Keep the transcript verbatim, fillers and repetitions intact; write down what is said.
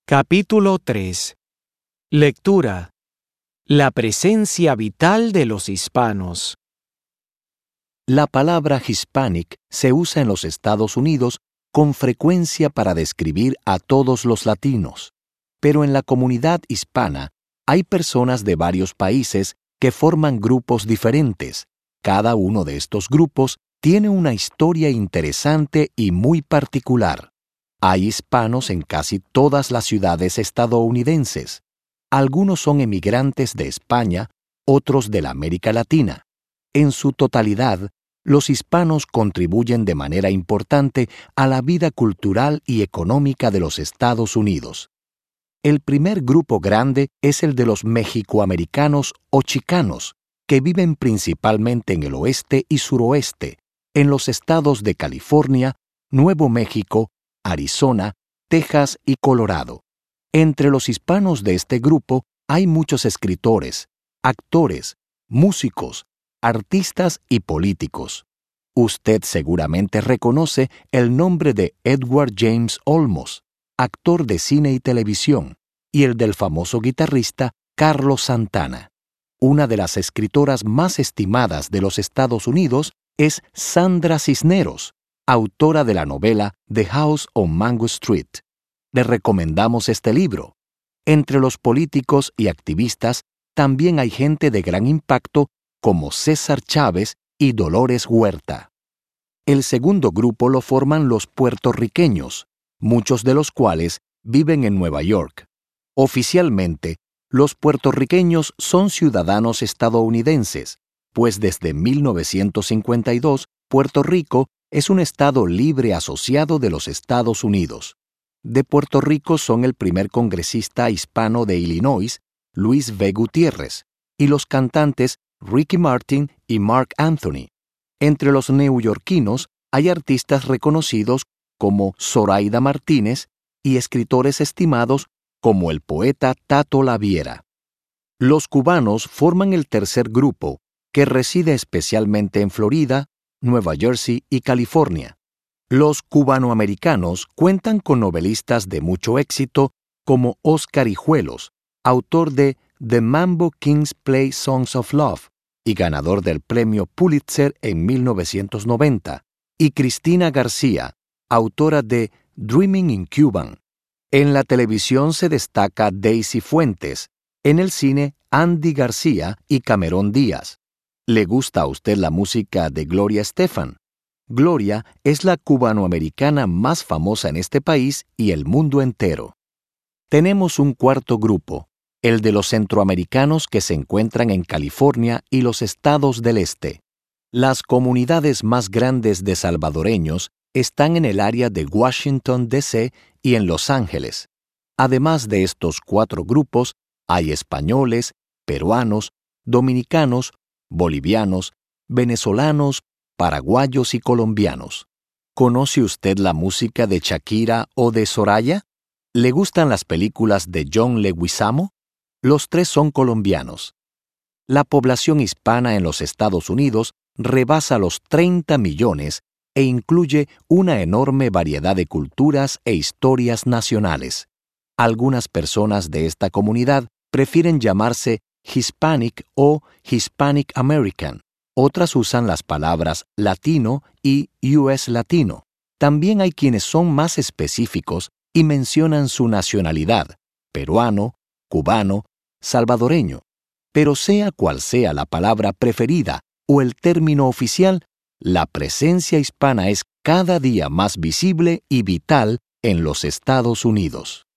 Capítulo tres. Lectura. La presencia vital de los hispanos. La palabra Hispanic se usa en los Estados Unidos con frecuencia para describir a todos los latinos, pero en la comunidad hispana hay personas de varios países que forman grupos diferentes. Cada uno de estos grupos tiene una historia interesante y muy particular. Hay hispanos en casi todas las ciudades estadounidenses. Algunos son emigrantes de España, otros de la América Latina. En su totalidad, los hispanos contribuyen de manera importante a la vida cultural y económica de los Estados Unidos. El primer grupo grande es el de los mexicoamericanos o chicanos, que viven principalmente en el oeste y suroeste, en los estados de California, Nuevo México, Arizona, Texas y Colorado. Entre los hispanos de este grupo hay muchos escritores, actores, músicos, artistas y políticos. Usted seguramente reconoce el nombre de Edward James Olmos, actor de cine y televisión, y el del famoso guitarrista Carlos Santana. Una de las escritoras más estimadas de los Estados Unidos es Sandra Cisneros, autora de la novela The House on Mango Street. Le recomendamos este libro. Entre los políticos y activistas también hay gente de gran impacto como César Chávez y Dolores Huerta. El segundo grupo lo forman los puertorriqueños, muchos de los cuales viven en Nueva York. Oficialmente, los puertorriqueños son ciudadanos estadounidenses, pues desde mil novecientos cincuenta y dos Puerto Rico es un estado libre asociado de los Estados Unidos. De Puerto Rico son el primer congresista hispano de Illinois, Luis V. Gutiérrez, y los cantantes Ricky Martin y Marc Anthony. Entre los neoyorquinos hay artistas reconocidos como Zoraida Martínez y escritores estimados como el poeta Tato Laviera. Los cubanos forman el tercer grupo, que reside especialmente en Florida, Nueva Jersey y California. Los cubanoamericanos cuentan con novelistas de mucho éxito como Oscar Hijuelos, autor de The Mambo Kings Play Songs of Love y ganador del premio Pulitzer en mil novecientos noventa, y Cristina García, autora de Dreaming in Cuban. En la televisión se destaca Daisy Fuentes, en el cine Andy García y Cameron Díaz. ¿Le gusta a usted la música de Gloria Estefan? Gloria es la cubanoamericana más famosa en este país y el mundo entero. Tenemos un cuarto grupo, el de los centroamericanos que se encuentran en California y los estados del este. Las comunidades más grandes de salvadoreños están en el área de Washington, D C y en Los Ángeles. Además de estos cuatro grupos, hay españoles, peruanos, dominicanos, bolivianos, venezolanos, paraguayos y colombianos. ¿Conoce usted la música de Shakira o de Soraya? ¿Le gustan las películas de John Leguizamo? Los tres son colombianos. La población hispana en los Estados Unidos rebasa los treinta millones e incluye una enorme variedad de culturas e historias nacionales. Algunas personas de esta comunidad prefieren llamarse Hispanic o Hispanic American. Otras usan las palabras latino y U S latino. También hay quienes son más específicos y mencionan su nacionalidad, peruano, cubano, salvadoreño. Pero sea cual sea la palabra preferida o el término oficial, la presencia hispana es cada día más visible y vital en los Estados Unidos.